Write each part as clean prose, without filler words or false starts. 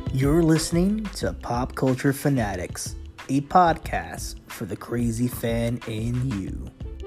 You're listening to Pop Culture Fanatics, a podcast for the crazy fan in you.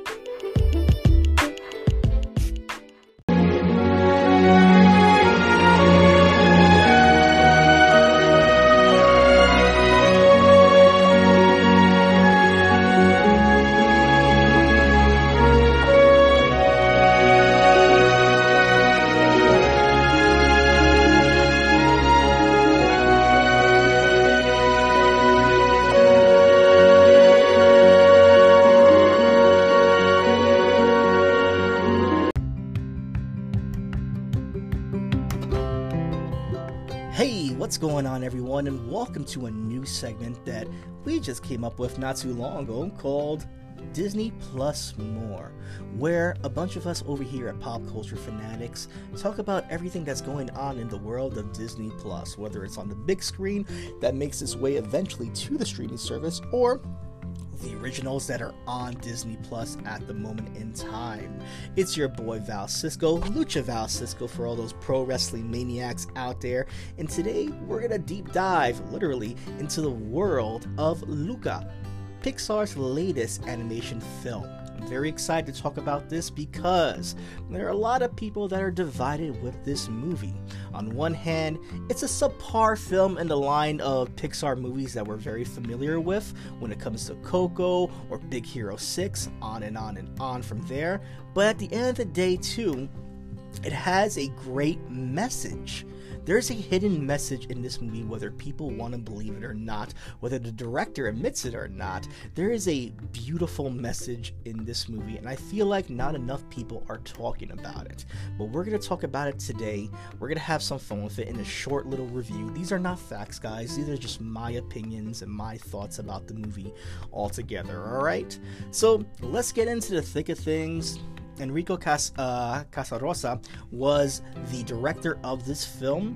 What's going on, everyone, and welcome to a new segment that we just came up with not too long ago called Disney Plus More, where a bunch of us over here at Pop Culture Fanatics talk about everything that's going on in the world of Disney Plus, whether it's on the big screen that makes its way eventually to the streaming service, or the originals that are on Disney Plus at the moment in time. It's your boy Val Cisco, Lucha Val Cisco for all those pro wrestling maniacs out there, and today we're gonna deep dive, literally, into the world of Luca, Pixar's latest animation film. I'm very excited to talk about this because there are a lot of people that are divided with this movie. On one hand, it's a subpar film in the line of Pixar movies that we're very familiar with when it comes to Coco or Big Hero 6, on and on and on from there. But at the end of the day, too, it has a great message. There's a hidden message in this movie, whether people want to believe it or not, whether the director admits it or not. There is a beautiful message in this movie, and I feel like not enough people are talking about it. But we're going to talk about it today. We're going to have some fun with it in a short little review. These are not facts, guys. These are just my opinions and my thoughts about the movie altogether, alright? So let's get into the thick of things. Enrico Casarosa was the director of this film,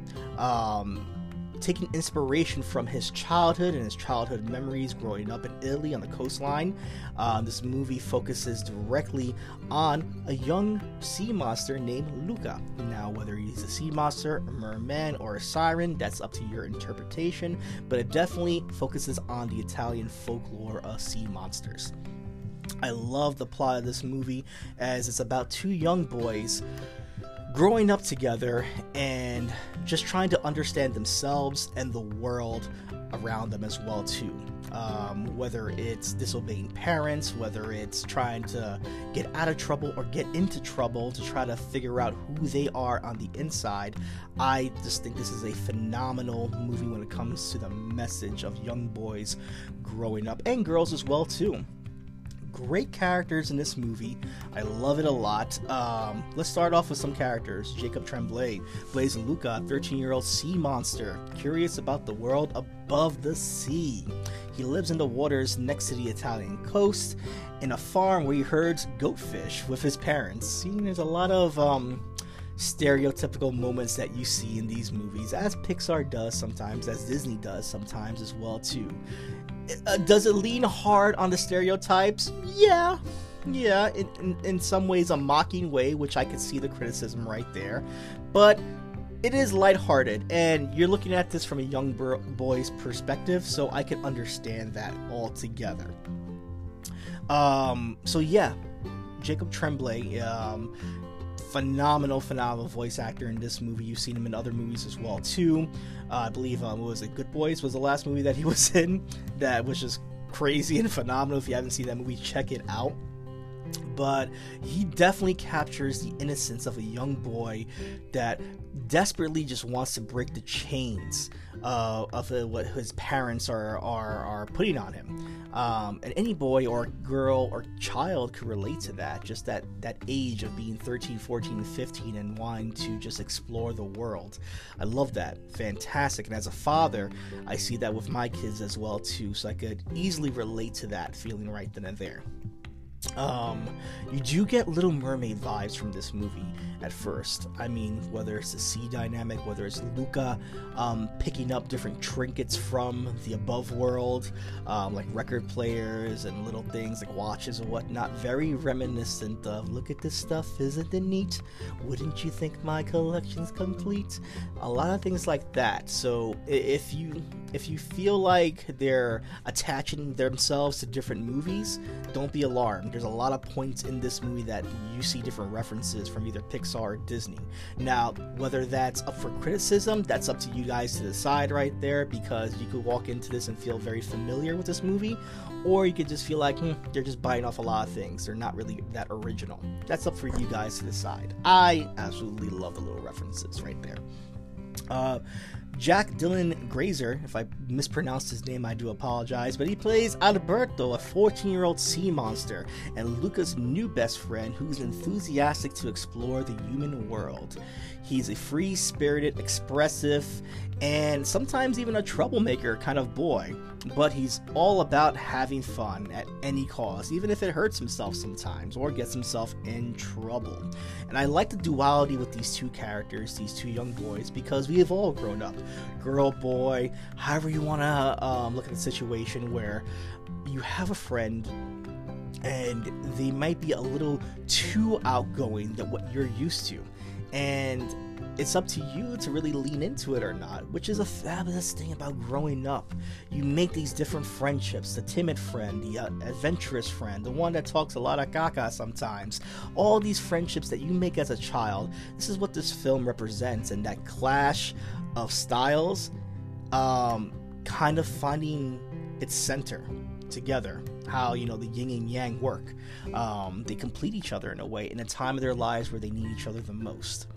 taking inspiration from his childhood and his childhood memories growing up in Italy on the coastline. This movie focuses directly on a young sea monster named Luca. Now, whether he's a sea monster, a merman, or a siren, that's up to your interpretation, but it definitely focuses on the Italian folklore of sea monsters. I love the plot of this movie, as it's about two young boys growing up together and just trying to understand themselves and the world around them as well too. Whether it's disobeying parents, whether it's trying to get out of trouble or get into trouble to try to figure out who they are on the inside, I just think this is a phenomenal movie when it comes to the message of young boys growing up, and girls as well too. Great characters in this movie. I love it a lot. Let's start off with some characters. Jacob Tremblay plays Luca, a 13-year-old sea monster, curious about the world above the sea. He lives in the waters next to the Italian coast, in a farm where he herds goatfish with his parents. See, there's a lot of stereotypical moments that you see in these movies, as Pixar does sometimes, as Disney does sometimes as well too. Does it lean hard on the stereotypes? Yeah, in some ways a mocking way, which I could see the criticism right there, but it is lighthearted, and you're looking at this from a young boy's perspective, so I can understand that altogether. So yeah, Jacob Tremblay, phenomenal voice actor in this movie. You've seen him in other movies as well too. I believe what was it, Good Boys was the last movie that he was in, that was just crazy and phenomenal. If you haven't seen that movie, check it out. But he definitely captures the innocence of a young boy that desperately just wants to break the chains of what his parents are putting on him. And any boy or girl or child could relate to that, just that age of being 13, 14, 15 and wanting to just explore the world. I love that. Fantastic. And as a father, I see that with my kids as well too, so I could easily relate to that feeling right then and there. You do get Little Mermaid vibes from this movie, at first. I mean, whether it's the sea dynamic, whether it's Luca picking up different trinkets from the above world, like record players and little things like watches and whatnot, very reminiscent of, look at this stuff, isn't it neat? Wouldn't you think my collection's complete? A lot of things like that. So if you feel like they're attaching themselves to different movies, don't be alarmed. There's a lot of points in this movie that you see different references from either Pixar or Disney. Now, whether that's up for criticism, that's up to you guys to decide right there, because you could walk into this and feel very familiar with this movie, or you could just feel like, they're just biting off a lot of things. They're not really that original. That's up for you guys to decide. I absolutely love the little references right there. Jack Dylan Grazer, if I mispronounced his name, I do apologize, but he plays Alberto, a 14-year-old sea monster, and Luca's new best friend who's enthusiastic to explore the human world. He's a free-spirited, expressive, and sometimes even a troublemaker kind of boy, but he's all about having fun at any cost, even if it hurts himself sometimes or gets himself in trouble. And I like the duality with these two characters, these two young boys, because we have all grown up. Girl, boy, however you want to look at the situation where you have a friend and they might be a little too outgoing than what you're used to. And it's up to you to really lean into it or not, which is a fabulous thing about growing up. You make these different friendships, the timid friend, the adventurous friend, the one that talks a lot of caca sometimes. All these friendships that you make as a child, this is what this film represents, and that clash of styles kind of finding its center together. How, the yin and yang work. They complete each other in a way in a time of their lives where they need each other the most.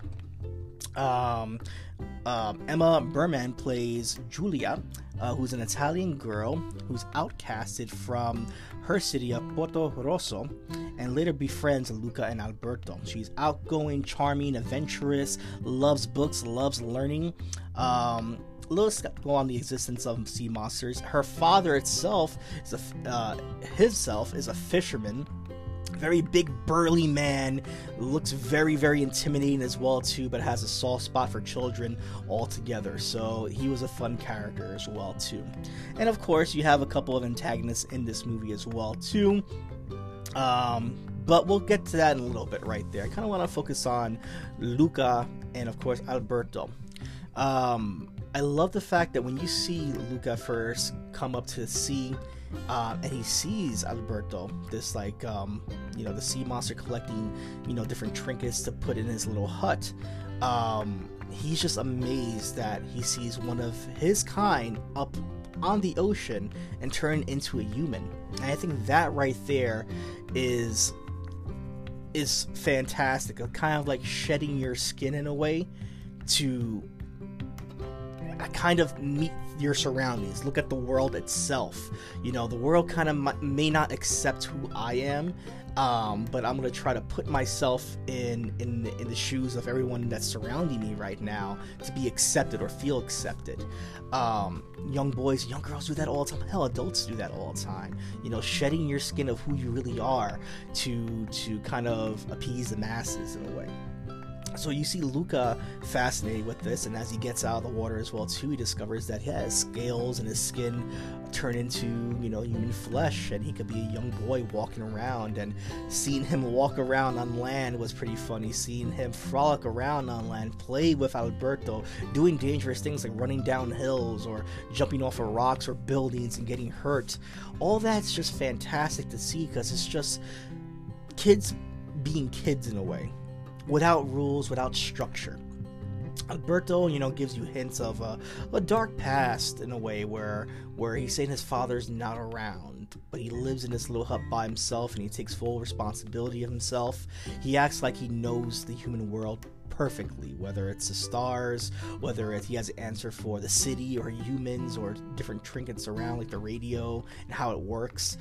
Emma Berman plays Giulia, who's an Italian girl who's outcasted from her city of Porto Rosso and later befriends Luca and Alberto. She's outgoing, charming, adventurous, loves books, loves learning. Little skeptical on the existence of sea monsters. Her father himself is a fisherman. Very big, burly man, looks very, very intimidating as well too, but has a soft spot for children altogether. So he was a fun character as well too. And of course, you have a couple of antagonists in this movie as well too. But we'll get to that in a little bit right there. I kind of want to focus on Luca and of course Alberto. I love the fact that when you see Luca first come up to the sea, and he sees Alberto, this the sea monster collecting, different trinkets to put in his little hut. He's just amazed that he sees one of his kind up on the ocean and turn into a human. And I think that right there is fantastic. Kind of like shedding your skin in a way to kind of meet your surroundings, look at the world itself. The world kind of may not accept who I am, but I'm gonna try to put myself in the shoes of everyone that's surrounding me right now to be accepted or feel accepted. Young boys, young girls do that all the time. Hell, adults do that all the time. Shedding your skin of who you really are to kind of appease the masses in a way. So you see Luca fascinated with this, and as he gets out of the water as well too, he discovers that he has scales and his skin turn into, human flesh, and he could be a young boy walking around. And seeing him walk around on land was pretty funny. Seeing him frolic around on land, play with Alberto, doing dangerous things like running down hills or jumping off of rocks or buildings and getting hurt. All that's just fantastic to see, because it's just kids being kids in a way. Without rules, without structure. Alberto, gives you hints of a dark past in a way where he's saying his father's not around, but he lives in this little hut by himself and he takes full responsibility of himself. He acts like he knows the human world perfectly, whether it's the stars, whether he has an answer for the city or humans or different trinkets around like the radio and how it works.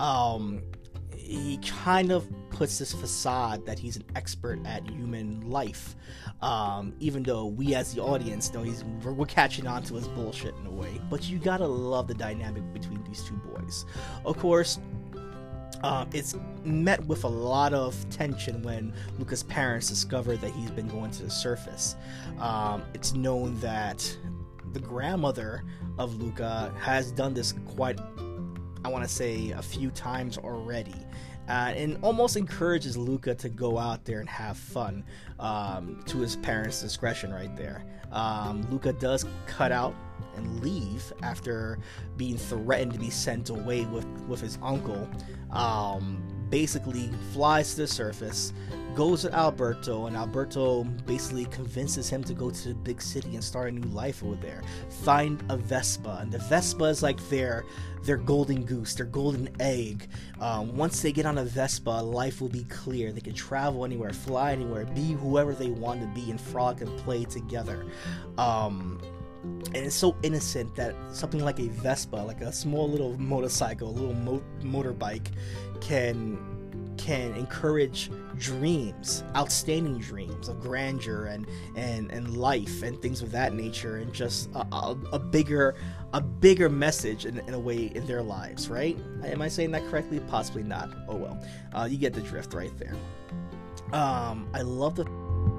He kind of puts this facade that he's an expert at human life, even though we as the audience know we're catching on to his bullshit in a way. But you gotta love the dynamic between these two boys. Of course, It's met with a lot of tension when Luca's parents discover that he's been going to the surface. It's known that the grandmother of Luca has done this quite, I want to say, a few times already. And almost encourages Luca to go out there and have fun, to his parents' discretion right there. Luca does cut out and leave after being threatened to be sent away with his uncle. Basically flies to the surface, goes to Alberto, and Alberto basically convinces him to go to the big city and start a new life over there. Find a Vespa, and the Vespa is like their golden goose, their golden egg. Once they get on a Vespa, life will be clear. They can travel anywhere, fly anywhere, be whoever they want to be, and frolic and play together. And it's so innocent that something like a Vespa, like a small little motorcycle, a little motorbike, can encourage dreams, outstanding dreams of grandeur and life and things of that nature, and just a bigger message in a way in their lives, right? Am I saying that correctly? Possibly not. Oh well. You get the drift right there. I love the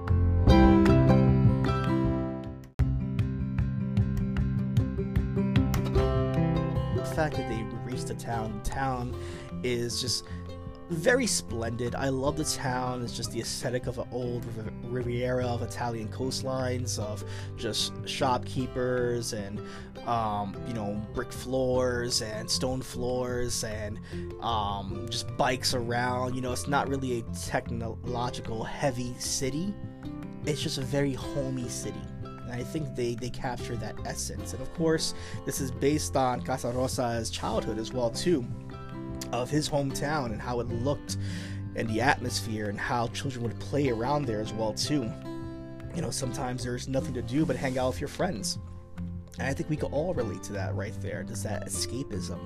fact that they reached the town. The town is just very splendid. I love the town. It's just the aesthetic of an old Riviera of Italian coastlines, of just shopkeepers and brick floors and stone floors and just bikes around. It's not really a technological heavy city. It's just a very homey city. And I think they capture that essence. And of course, this is based on Casarosa's childhood as well too, of his hometown and how it looked and the atmosphere and how children would play around there as well too. Sometimes there's nothing to do but hang out with your friends. And I think we could all relate to that right there. Just that escapism.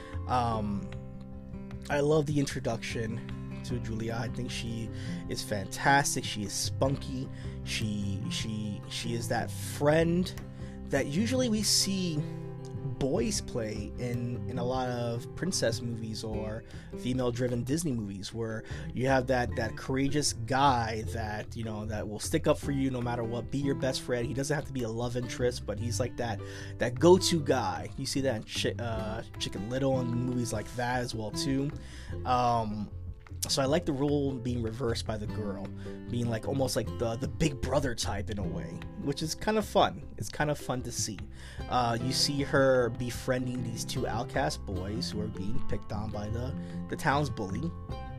I love the introduction to Julia. I think she is fantastic. She is spunky. She is that friend that usually we see boys play in a lot of princess movies or female-driven Disney movies, where you have that courageous guy that that will stick up for you no matter what, be your best friend. He doesn't have to be a love interest, but he's like that go-to guy. You see that in Chicken Little and movies like that as well too. So I like the role being reversed by the girl, being like almost like the big brother type in a way, which is kind of fun. It's kind of fun to see. You see her befriending these two outcast boys who are being picked on by the town's bully,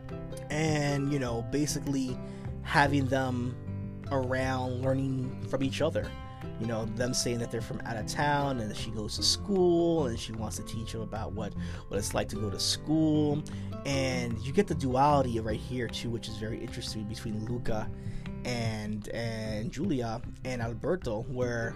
and basically having them around learning from each other. Them saying that they're from out of town and that she goes to school and she wants to teach them about what it's like to go to school. And you get the duality right here too, which is very interesting, between Luca and Julia and Alberto, where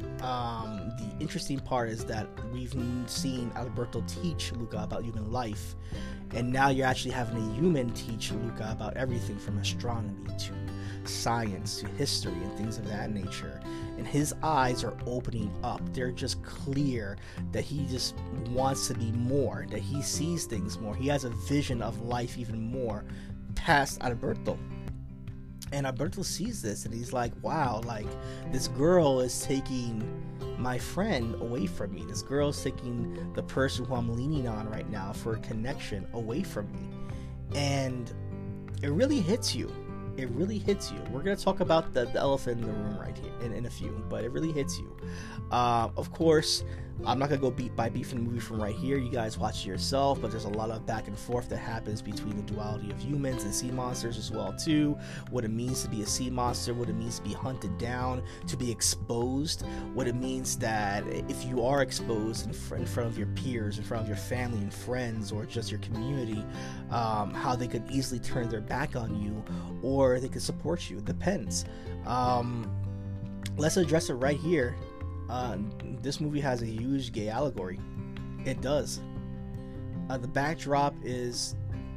the interesting part is that we've seen Alberto teach Luca about human life, and now you're actually having a human teach Luca about everything from astronomy to science to history and things of that nature. And his eyes are opening up. They're just clear that he just wants to be more, that he sees things more. He has a vision of life even more past Alberto. And Alberto sees this and he's like, wow, like this girl is taking my friend away from me. This girl is taking the person who I'm leaning on right now for a connection away from me. And it really hits you. It really hits you. We're going to talk about the elephant in the room right here in a few, but it really hits you. Of course, I'm not going to go beat by beat from the movie from right here. You guys watch it yourself, but there's a lot of back and forth that happens between the duality of humans and sea monsters as well too. What it means to be a sea monster, what it means to be hunted down, to be exposed, what it means that if you are exposed in front of your peers, in front of your family and friends, or just your community, how they could easily turn their back on you, or they could support you. It depends. Let's address it right here. This movie has a huge gay allegory. It does. The backdrop is,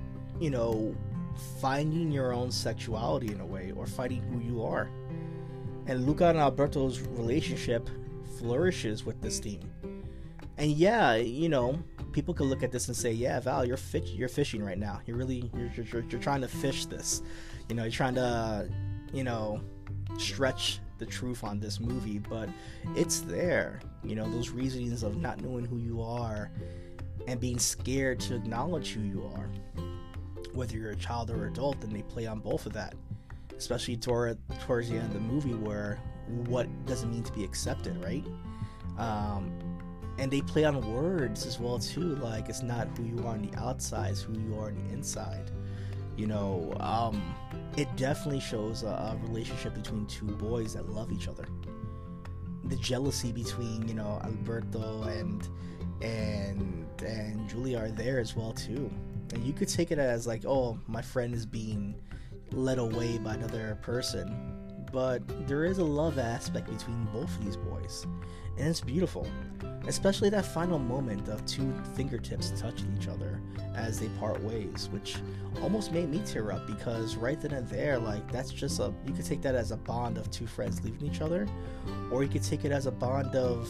finding your own sexuality in a way, or finding who you are. And Luca and Alberto's relationship flourishes with this theme. And yeah, people could look at this and say, yeah, Val, you're fishing right now. You're trying to fish this. You're trying to, stretch the truth on this movie, but it's there. Those reasonings of not knowing who you are and being scared to acknowledge who you are, whether you're a child or adult, and they play on both of that, especially towards the end of the movie, where what does it mean to be accepted, right? And they play on words as well too, like it's not who you are on the outside, it's who you are on the inside. It definitely shows a relationship between two boys that love each other. The jealousy between Alberto and Julia are there as well too, and you could take it as like, oh, my friend is being led away by another person, but there is a love aspect between both of these boys, and it's beautiful, especially that final moment of two fingertips touching each other as they part ways, which almost made me tear up, because right then and there, like, that's just you could take that as a bond of two friends leaving each other, or you could take it as a bond of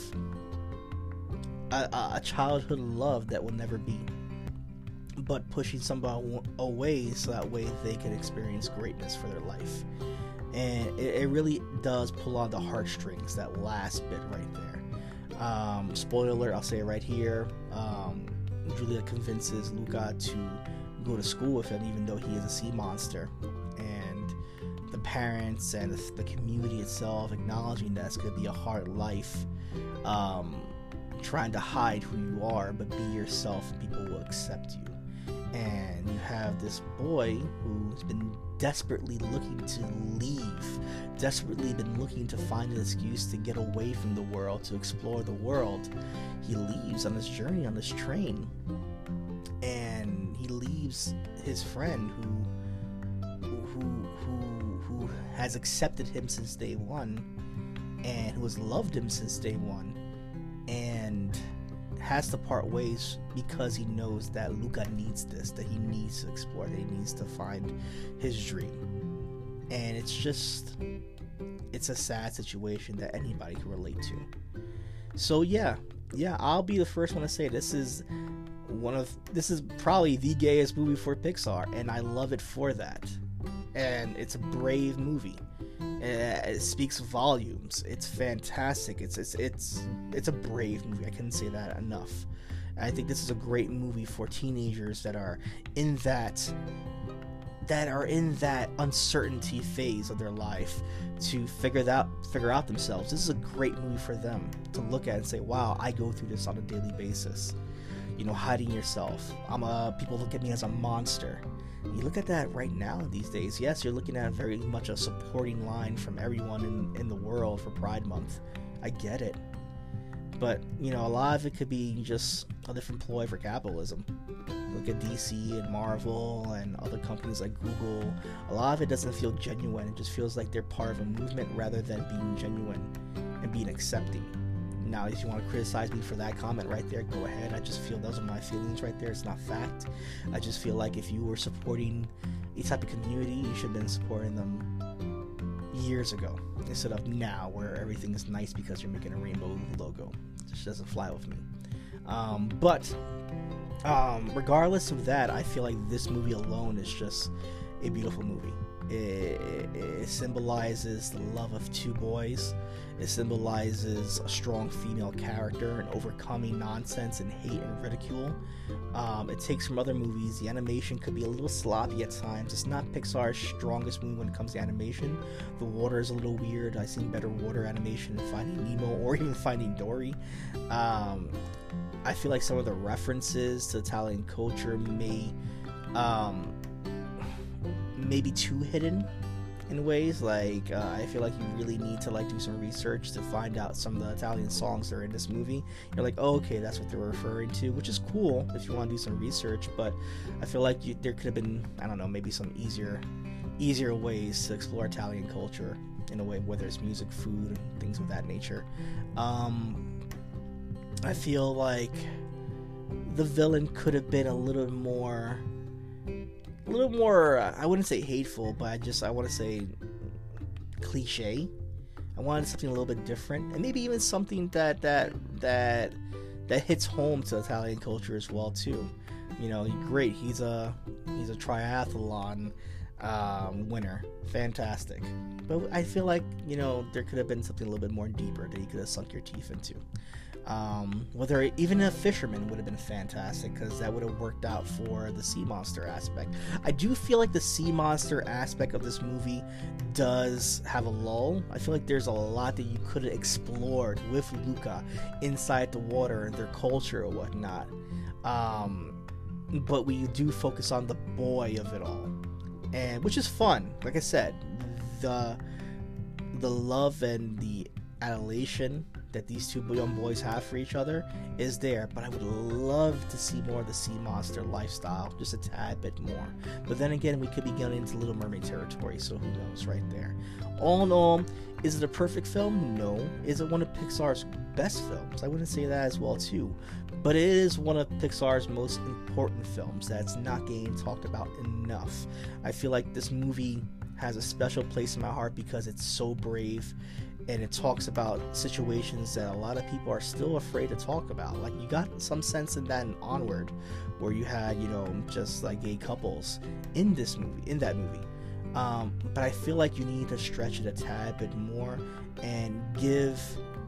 a childhood love that will never be, but pushing somebody away so that way they can experience greatness for their life. And it really does pull on the heartstrings, that last bit right there. Spoiler alert, I'll say it right here. Julia convinces Luca to go to school with him, even though he is a sea monster. And the parents and the community itself acknowledging that it's going to be a hard life, trying to hide who you are, but be yourself and people will accept you. And you have this boy who's been desperately looking to leave, desperately been looking to find an excuse to get away from the world, to explore the world. He leaves on this journey on this train, and he leaves his friend who has accepted him since day one, and who has loved him since day one, and has to part ways because he knows that Luca needs this, that he needs to explore, that he needs to find his dream. And it's a sad situation that anybody can relate to. So yeah, I'll be the first one to say this is probably the gayest movie for Pixar, and I love it for that. And it's a brave movie. It speaks volumes. It's fantastic. It's a brave movie. I couldn't say that enough. And I think this is a great movie for teenagers that are in that uncertainty phase of their life, to figure out themselves. This is a great movie for them to look at and say, wow, I go through this on a daily basis. Hiding yourself. People look at me as a monster. You look at that right now these days. Yes, you're looking at very much a supporting line from everyone in the world for Pride Month. I get it. But, a lot of it could be just a different ploy for capitalism. Look at DC and Marvel and other companies like Google. A lot of it doesn't feel genuine. It just feels like they're part of a movement rather than being genuine and being accepting. Now, if you want to criticize me for that comment right there, go ahead. I just feel those are my feelings right there. It's not fact. I just feel like if you were supporting a type of community, you should have been supporting them years ago instead of now, where everything is nice because you're making a rainbow logo. It just doesn't fly with me. But regardless of that, I feel like this movie alone is just a beautiful movie. It symbolizes the love of two boys. It symbolizes a strong female character and overcoming nonsense and hate and ridicule. It takes from other movies. The animation could be a little sloppy at times. It's not Pixar's strongest movie when it comes to animation. The water is a little weird. I've seen better water animation in Finding Nemo or even Finding Dory. I feel like some of the references to Italian culture may be too hidden in ways. Like I feel like you really need to do some research to find out some of the Italian songs that are in this movie. You're like, oh, okay, that's what they're referring to, which is cool if you want to do some research. But I feel like there could have been, I don't know, maybe some easier ways to explore Italian culture in a way, whether it's music, food, and things of that nature. I feel like the villain could have been a little more, I wouldn't say hateful, but I want to say cliche. I wanted something a little bit different, and maybe even something that that hits home to Italian culture as well too. You know, great. He's a triathlon winner. Fantastic. But I feel like, you know, there could have been something a little bit more deeper that you could have sunk your teeth into. Whether even a fisherman would have been fantastic, because that would have worked out for the sea monster aspect. I do feel like the sea monster aspect of this movie does have a lull. I feel like there's a lot that you could have explored with Luca inside the water and their culture or whatnot. But we do focus on the boy of it all, and which is fun. Like I said, the love and the adulation that these two young boys have for each other is there, but I would love to see more of the sea monster lifestyle, just a tad bit more. But then again, we could be getting into Little Mermaid territory, so who knows right there. All in all, is it a perfect film? No. Is it one of Pixar's best films? I wouldn't say that as well too, but it is one of Pixar's most important films that's not getting talked about enough. I feel like this movie has a special place in my heart because it's so brave, and it talks about situations that a lot of people are still afraid to talk about. Like, you got some sense in that in Onward, where you had, you know, just like gay couples in that movie. But I feel like you need to stretch it a tad bit more and give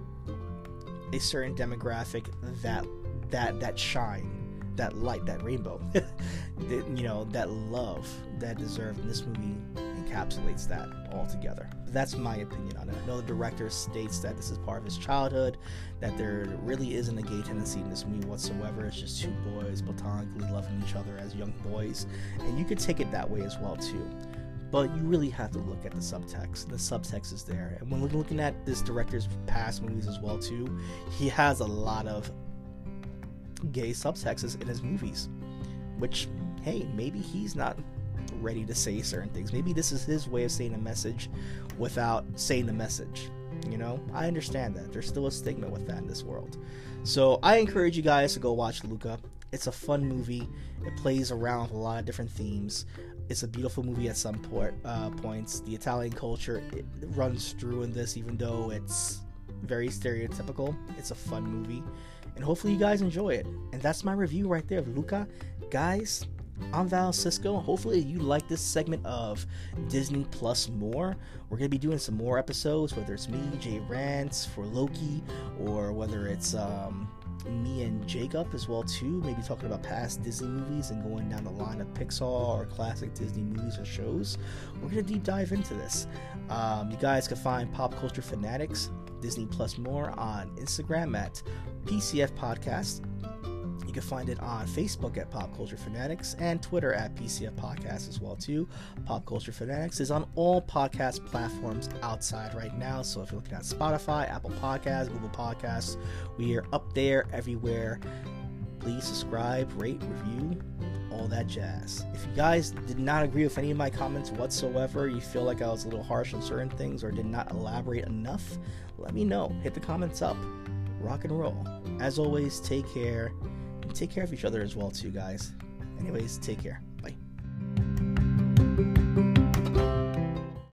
a certain demographic that shine, that light, that rainbow, you know, that love that deserved. And this movie encapsulates that altogether. That's my opinion on it. I know the director states that this is part of his childhood, that there really isn't a gay tendency in this movie whatsoever. It's just two boys platonically loving each other as young boys, and you could take it that way as well too. But you really have to look at the subtext. The subtext is there, and when we're looking at this director's past movies as well too, he has a lot of gay subtexts in his movies, which, hey, maybe he's not ready to say certain things. Maybe this is his way of saying a message without saying the message. You know, I understand that there's still a stigma with that in this world. So I encourage you guys to go watch Luca. It's a fun movie. It plays around with a lot of different themes. It's a beautiful movie at some points. The Italian culture, it runs through in this, even though it's very stereotypical. It's a fun movie, and hopefully you guys enjoy it. And that's my review right there of Luca. Guys, I'm Val Cisco. Hopefully you like this segment of Disney Plus More. We're going to be doing some more episodes, whether it's me, Jay Rants for Loki, or whether it's me and Jacob as well too, maybe talking about past Disney movies and going down the line of Pixar or classic Disney movies or shows. We're going to deep dive into this. You guys can find Pop Culture Fanatics, Disney Plus More on Instagram at PCF Podcast. You can find it on Facebook at Pop Culture Fanatics and Twitter at PCF Podcast as well too. Pop Culture Fanatics is on all podcast platforms outside right now. So if you're looking at Spotify, Apple Podcasts, Google Podcasts, we are up there everywhere. Please subscribe, rate, review, all that jazz. If you guys did not agree with any of my comments whatsoever, you feel like I was a little harsh on certain things or did not elaborate enough, let me know. Hit the comments up. Rock and roll. As always, take care. And take care of each other as well too, guys. Anyways, take care.